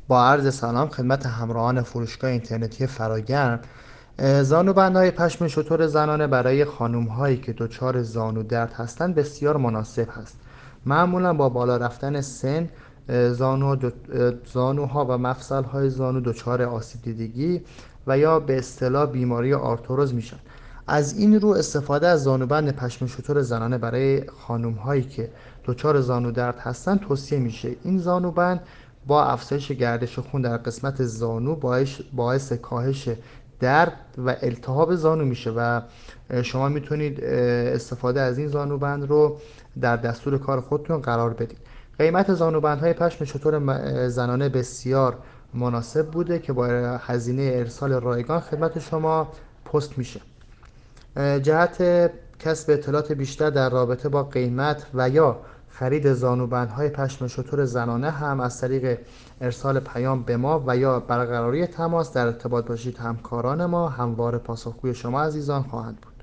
با عرض سلام خدمت همراهان فروشگاه اینترنتی فراگرم. زانوبندهای پشم شتر زنانه برای خانم‌هایی که دچار زانو درد هستند بسیار مناسب هست. معمولا با بالا رفتن سن زانوها و مفصل‌های زانو دچار آسیب دیدگی و یا به اصطلاح بیماری آرتروز میشن. از این رو استفاده از زانوبند پشم شتر زنانه برای خانم‌هایی که دچار زانو درد هستند توصیه میشه. این زانوبند با افزایش گردش خون در قسمت زانو باعث کاهش درد و التهاب زانو میشه و شما میتونید استفاده از این زانوبند رو در دستور کار خودتون قرار بدید. قیمت زانوبندهای پشم شتر زنانه بسیار مناسب بوده که با هزینه ارسال رایگان خدمت شما پست میشه. جهت کسب اطلاعات بیشتر در رابطه با قیمت و یا خرید زانوبندهای پشم شتر زنانه هم از طریق ارسال پیام به ما و یا برقراری تماس در ارتباط باشید. همکاران ما همواره پاسخگوی شما عزیزان خواهند بود.